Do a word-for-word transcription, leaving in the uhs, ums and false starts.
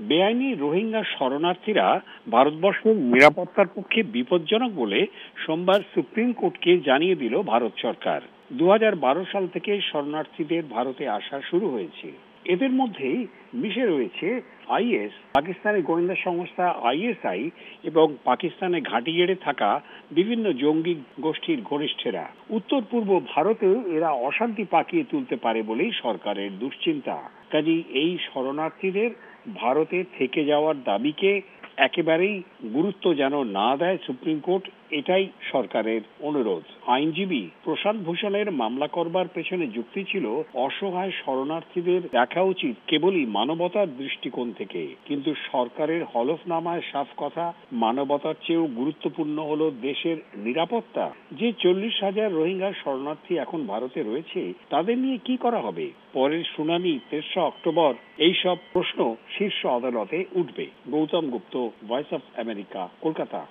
বেআইনি রোহিঙ্গা শরণার্থীরা ভারতবর্ষের নিরাপত্তার পক্ষে বিপজ্জনক বলে সোমবার সুপ্রিম কোর্টকে জানিয়ে দিল ভারত সরকার। দু হাজার বারো সাল থেকে শরণার্থীদের ভারতে আসা শুরু হয়েছে। এদের মধ্যেই মিশে রয়েছে আইএস, পাকিস্তানের গোয়েন্দা সংস্থা আইএসআই এবং পাকিস্তানে ঘাঁটি গেড়ে থাকা বিভিন্ন জঙ্গি গোষ্ঠীর ঘনিষ্ঠেরা। উত্তর পূর্ব ভারতে এরা অশান্তি পাকিয়ে তুলতে পারে বলেই সরকারের দুশ্চিন্তা। কাজেই এই শরণার্থীদের ভারতে থেকে যাওয়ার দাবিকে একেবারেই গুরুত্ব যেন না দেয় সুপ্রিম কোর্ট, এটাই সরকারের অনুরোধ। আইনজীবী প্রশান্ত ভূষণের মামলা করবার পেছনে যুক্তি ছিল, অসহায় শরণার্থীদের দেখা উচিত কেবলই মানবতার দৃষ্টিকোণ থেকে। কিন্তু সরকারের হলফনামায় সাফ কথা, মানবতার চেয়েও গুরুত্বপূর্ণ হলো দেশের নিরাপত্তা। যে চল্লিশ হাজার রোহিঙ্গা শরণার্থী এখন ভারতে রয়েছে, তাদের নিয়ে কি করা হবে? পরের শুনানি তেসরা অক্টোবর। এইসব প্রশ্ন শীর্ষ আদালতে উঠবে। Gautam Gupta, voice of America, Kolkata.